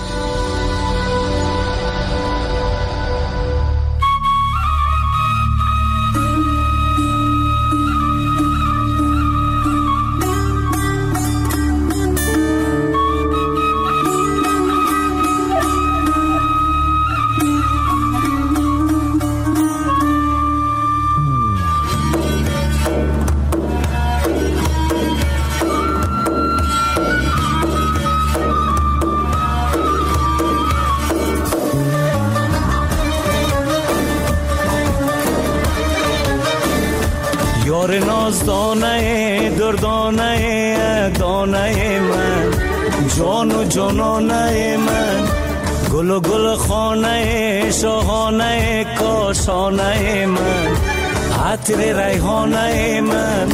S9: یار نازدانه دردانه دانه من، جان و جانانه من، گل و گل خانه شاهانه کاشانه من، عطر ریحانه من.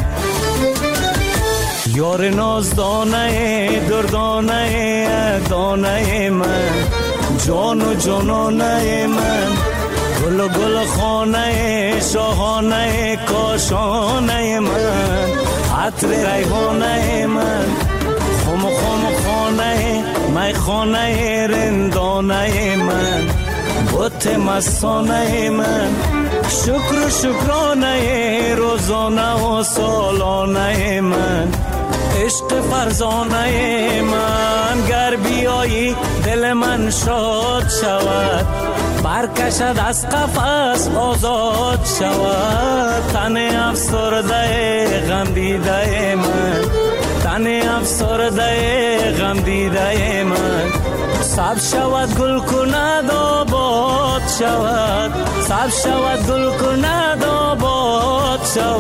S9: یار نازدانه دردانه دانه من، جان و جانانه من، گل و گل خانه شاهانه کاشانه من، عطر ریحانه من، خم خم خانه می خانه رندانه من، بت مستانه من، شکر و شکرانه روزانه و سالانه من، عشق فرزانه من. گر بیایی دل من شاد شود، برکشد از قفس آزاد شود. تن افسرده غم دیده من، تن افسرده غم دیده من، سب شود گل کند آباد شود، سب شود گل کند آباد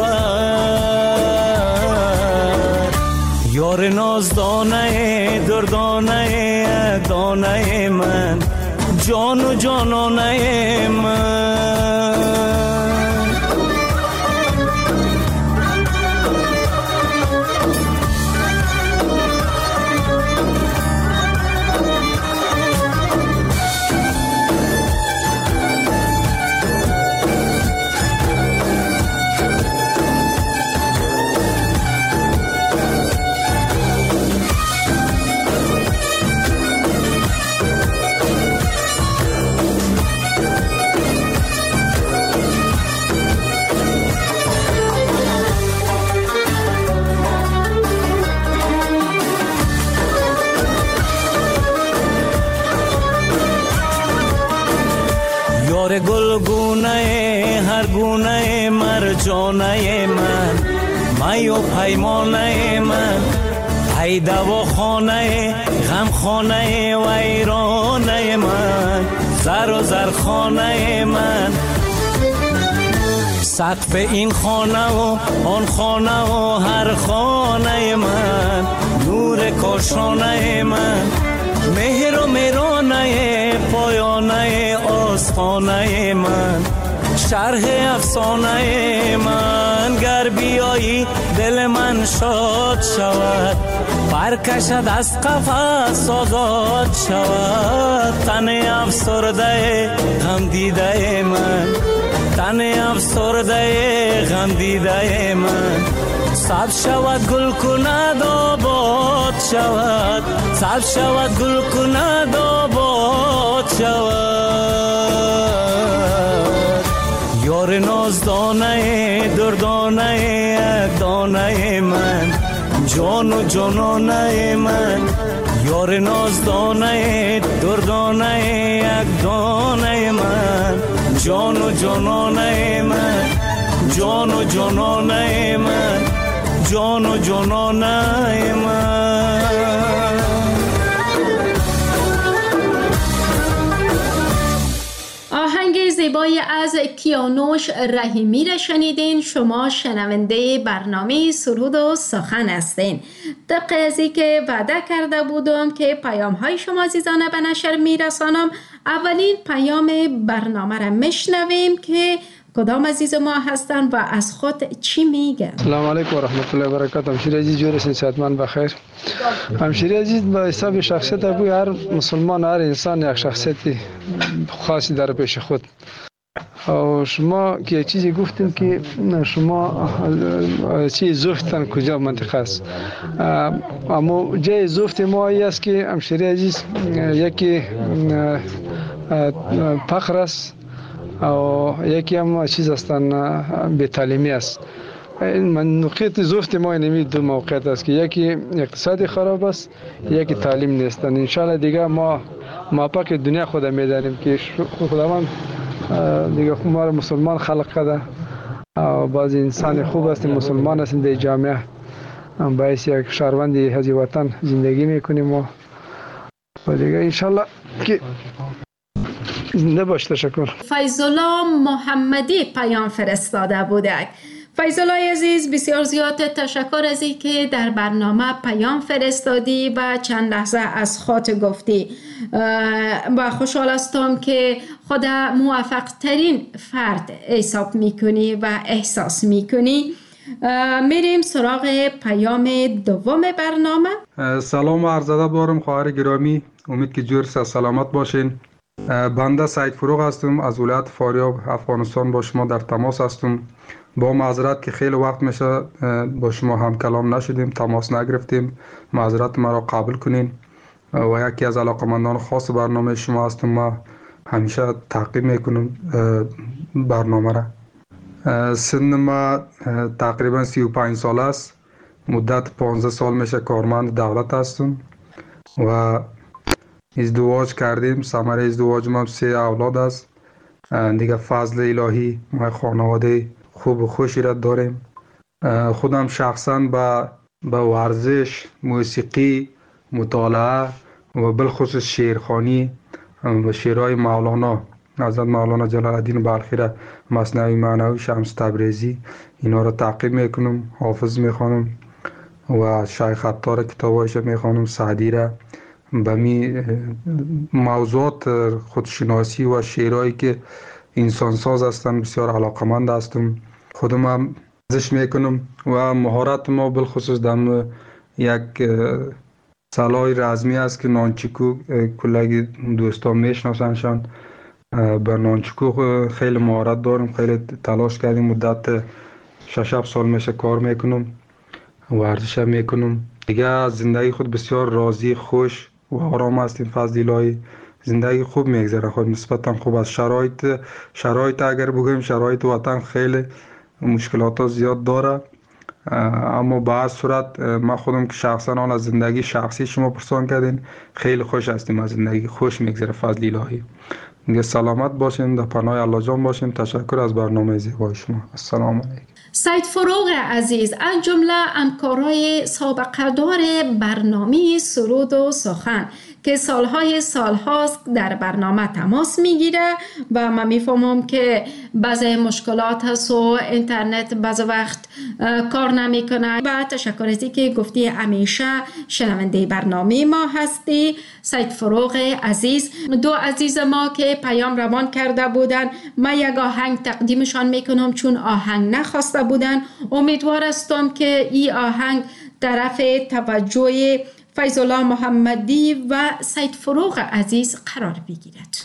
S9: شود. یار نازدانه دردانه دانه من، جان و جانانه من. گلگونه هر گونه مرجانه من، می و پیمانه من، پیدا و خانه غم خانه ویرانه من، زر و زر خانه من، سقف این خانه و آن خانه و هر خانه من، نور کاشانه من، مهر و مهرانه پایانه آستانه من، شرح افسانه من. گر بیایی دل من شاد شود، برکشد از قفس آزاد شود. تن افسرده غم دیده من، تن افسرده غم دیده من، سب شود گل کند آباد شود، سب شود گل کند آباد شود. یار نازدانه دردانه دانه من، جان و جانانه من، یار نازدانه دردانه یک دانه من، جان و جانانه من، جان و جانانه من، جان و جانانه من.
S3: آهنگ زیبای از کیانوش رحیمی را شنیدین. شما شنونده برنامه سرود و سخن هستین. طبق ازی که وعده کرده بودم که پیام های شما عزیزانه به نشر میرسانم، اولین پیام برنامه را میشنویم که کدام عزیز ما هستن و از خود چی میگن.
S11: سلام علیکم و رحمت الله و برکاته. همشیری عزیز جور هستین، صحتمند بخیر. همشیری عزیز به حساب شخصیت ابوی هر مسلمان، هر انسان یک شخصیت خاصی در پیش خود. و شما که یک چیزی گفتیم که شما چی زفتن کجا منطقه است، اما جای زفت ما ای است که همشیری عزیز یکی فقر است و یکی هم چیز هستن به تعلیمی است. من نقطه زفت ما اینمی دو موقعیت است که یکی اقتصادی خراب است، یکی تعلیم نیستن. انشالله دیگه ما ما پاک دنیا خود میدانیم که خداوند دیگه ما مسلمان خلق کرده و بعض انسان خوب هستیم، مسلمان هستیم در جامعه، باعث یک شهروندی از وطن زندگی میکنیم و دیگه انشالله که زنده باش. تشکر.
S3: فیض‌الله محمدی پیام فرستاده بودک. فیض‌الله عزیز بسیار زیاد تشکر از این که در برنامه پیام فرستادی و چند لحظه از خود گفتی و خوشحال هستم که خود موفق ترین فرد حساب میکنی و احساس میکنی. میریم سراغ پیام دوم برنامه.
S12: سلام و عرض ادب دارم خواهر گرامی، امید که جور سلامت باشین. بنده سعید فروغ هستم از ولایت فاریاب افغانستان، با شما در تماس هستم. با معذرت که خیلی وقت میشه با شما هم کلام نشدیم، تماس نگرفتیم، معذرت مرا قبول کنین و یکی از علاقمندان خاص برنامه شما هستم. ما همیشه تعقیب میکنم برنامه را. سن ما تقریبا سی و پنج سال است، مدت پانزده سال میشه کارمند دولت هستم و ازدواج کردیم. ثمره ازدواج ما سه اولاد است دیگه. فضل الهی ما خانواده خوب و خوشی را داریم. خودم شخصا با با ورزش، موسیقی، مطالعه و بالخصوص شعرخوانی و شعرهای مولانا، حضرت مولانا جلال الدین بلخی را، مثنوی معنوی، شمس تبریزی، اینا را تعقیب میکنم، حافظ میخوانم و شیخ عطار کتابایش میخوانم، سعدی را. به می موضوعات خودشناسی و شعرهایی که انسانساز هستند بسیار علاقمند هستم. خودم هم ورزش میکنم و مهارت ما بالخصوص در یک سلاح رزمی است که نانچیکو، کلگی دوستان میشناسنشان. بر نانچیکو خیلی مهارت دارم، خیلی تلاش کردیم، مدت شش هفت سال میشه کار میکنم، ورزش میکنم دیگه. زندگی خود بسیار راضی، خوش و آرام هستیم، فضل الهی. زندگی خوب میگذره، خود نسبتا خوب است. شرایط شرایط اگر بگویم شرایط وطن خیلی مشکلات زیاد داره، اما به هر صورت ما خودم که شخصا آن از زندگی شخصی شما پرسان کردین، خیلی خوش هستیم، از زندگی خوش میگذره، فضل الهی. دیگه سلامت باشین، در پناه الله جان باشین. تشکر از برنامه زیبای شما. السلام علیکم.
S3: سید فروغ عزیز از جمله همکارای سابقه دار برنامه سرود و سخن که سالهای سالهاست در برنامه تماس میگیره و من میفهمم که بعضی مشکلات هست و اینترنت بعض وقت کار نمیکنه. و تشکر ازی که گفتی همیشه شنونده برنامه ما هستی. سید فروغ عزیز، دو عزیز ما که پیام روان کرده بودن، من یک آهنگ تقدیمشان میکنم چون آهنگ نخواسته بودن. امیدوار هستم که این آهنگ طرف توجه فیض‌الله محمدی و سید فروغ عزیز قرار بگیرد.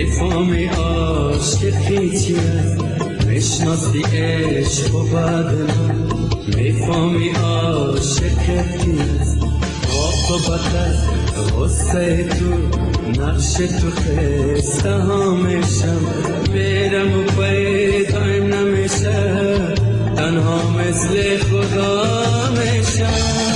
S13: میفهمی عاشقی چیست، میشناسی عشق و بعد من میفهمی عاشق کیست. عاقبت غصه تو نقش تو خسته همیشم، میرم و پیدا نمیشه، تنها مثل خدا میشم.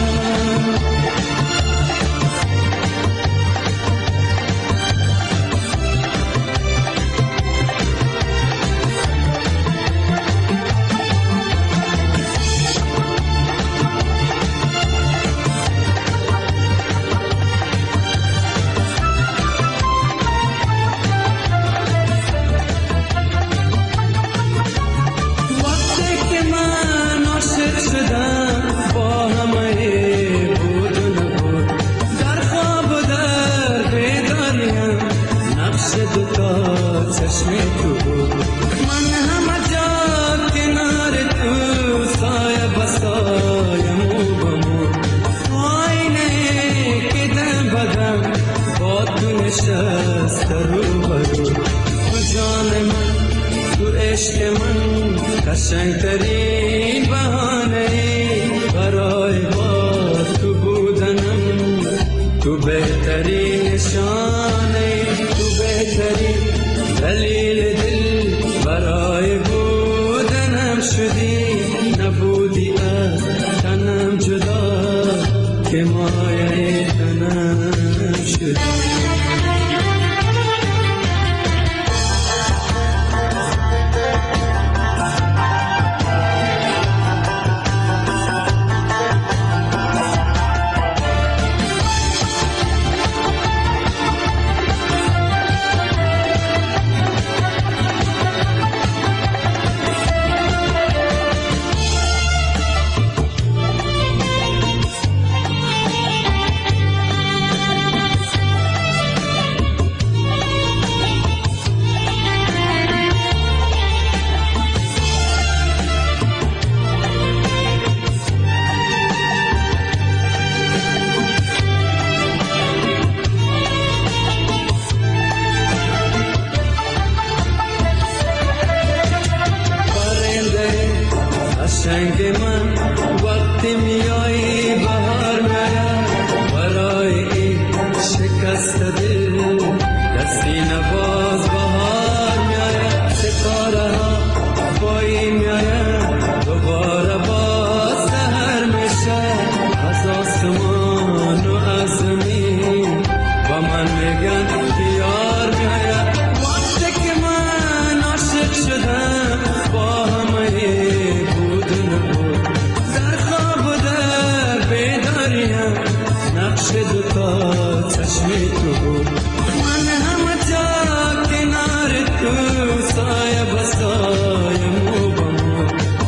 S13: قشنگترین بهانه برای با تو بودنم، تو بهترین نشانه، تو بهترین دلیل دل برای بودنم شدی. نبودی از تنم جدا که مایه تنم شدی. قشنگ من وقتی میایی بهار میاد، برای این شکست دل دستی نباز بهار میاد. ستاره ها پایی میاد، دوباره باز سحر میشه. از آسمان و از زمین با من میگن بیار میاد. وقتی که من عاشق شدم با همه نقش دوتا چشمی تو بود، من همه جا کنار تو سایه بسایه مو بمو.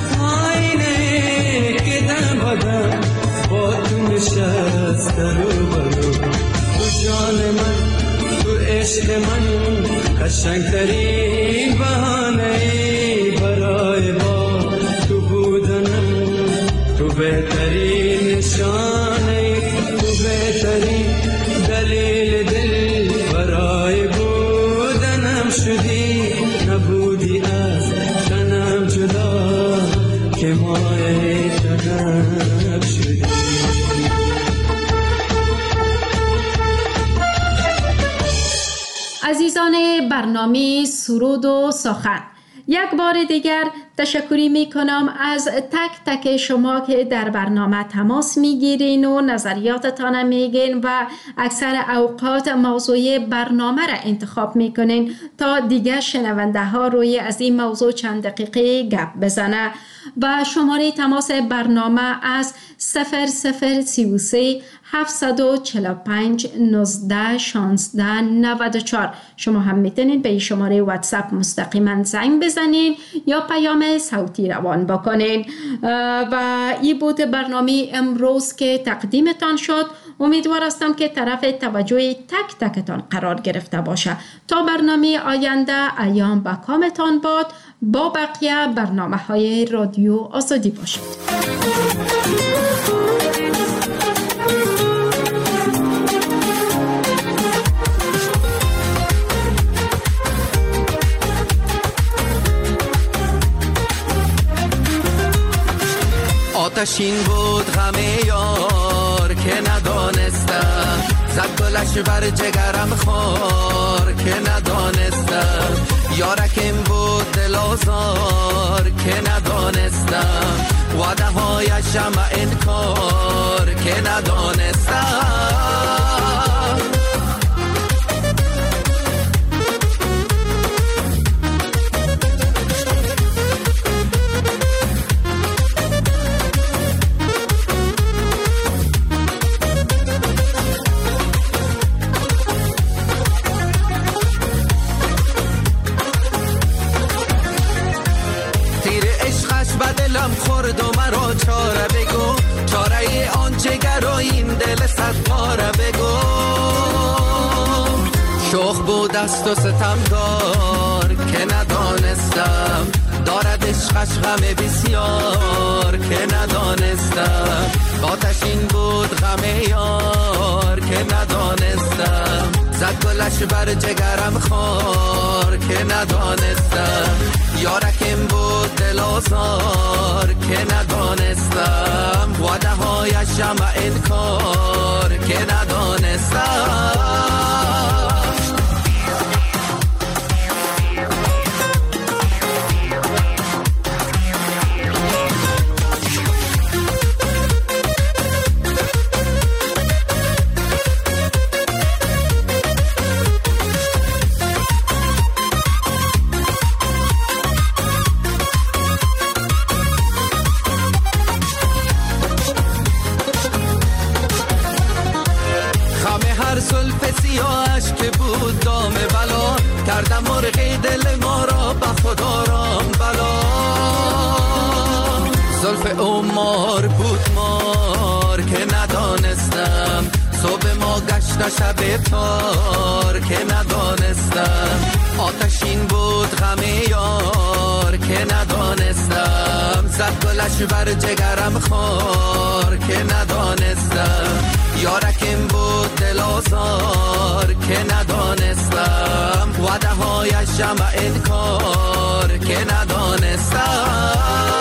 S13: آینه که دم بدم با تو نشست رو برو. تو جان من، تو عشق من، قشنگترین بهانه برای با تو بودنم، تو بهترین نشانه، بهترین دلیل دل برای بودنم شدی. نبودی از تنم جدا که مایه تنم شدی.
S3: عزیزان برنامه سرود و سخن، یک بار دیگر تشکری می کنم از تک تک شما که در برنامه تماس می گیرین و نظریاتتان میگین و اکثر اوقات موضوع برنامه را انتخاب می کنین تا دیگر شنونده ها روی از این موضوع چند دقیقه گپ بزنه. و شماره تماس برنامه از صفر صفر سی و سه هفتصد و چهل و پنج نوزده شانزده نود و چهار. شما هم میتونید به این شماره واتساپ مستقیما زنگ بزنین یا پیام صوتی روان بکنین. و این بود برنامه امروز که تقدیمتان شد. امیدوار هستم که طرف توجه تک تکتان قرار گرفته باشه. تا برنامه آینده ایام با کامتان باد. با بقیه برنامه های رادیو آزادی باشید.
S14: آتشین بود غم یار که ندانستم، زد گلش بر جگرم خار که ندانستم، یارکم بود دل آزار که ندانستم، وعده هایشم انکار که ندانستم. دلم خورد و مرا چاره بگو، چاره آن جگر و این دل صد پاره بگو. شوخ بود دست و ستمگار که ندانستم، دارد عشقش غم بسیار که ندانستم، آتشین بود غم یار که ندانستم، زد گلش بر جگرم خار که ندانستم، یارکم بود دل آزار که ندانستم، وعده هایشم انکار که ندانستم. زلف سیاهش که بود دام بلا، کردم مرغی دل ما را به خدا رام بلا. زلف او مار بود مار که ندانستم، صبح ما گشت شب تار که ندانستم، آتشین بود غم یار که ندانستم، زد گلش بر جگرم خار که ندانستم، یارکم بود دل آزار که ندانستم، وعده هایشم انکار که ندانستم.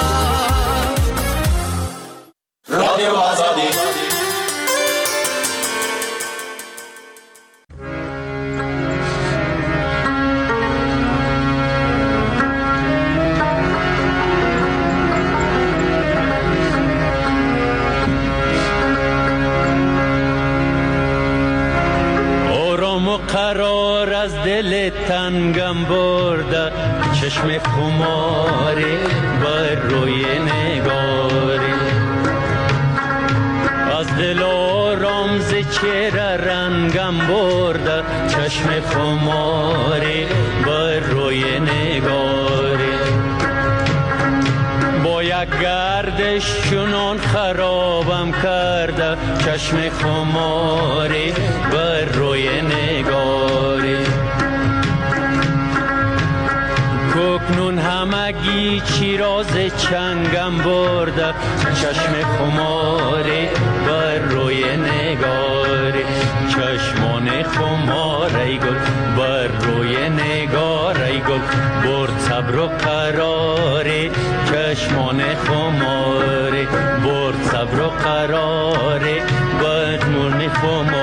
S14: رادیو آزادی
S15: قرار از دل تنگم برده، چشم خماری بر روی نگاری، از دل آرام ز چهره رنگم برده، چشم خماری بر روی نگاری، با یک گردش چنان خرابم کرده، چشم خماری بر روی نگاری، کوکنون همگی چیراز چنگم برده، چشم خماری بر روی نگاری، چشمان خمار ای گل بر روی نگار ای گل، برد صبر و قراری، چشمان خماری برد صبر و قراری، بدمون خماری